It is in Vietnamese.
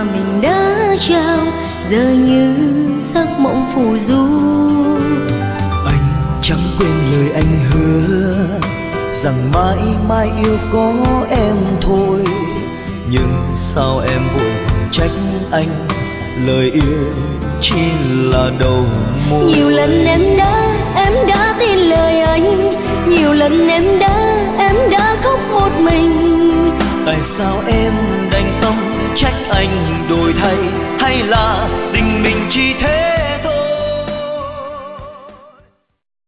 mình đã trao giờ như giấc mộng phù du. Anh chẳng quên lời anh hứa rằng mãi mãi yêu có em thôi, nhưng sao em vội vàng trách anh, lời yêu chỉ là đầu môi. Nhiều lần em đã tin lời anh, nhiều lần em đã khóc một mình. Tại sao em đành tâm trách anh đôi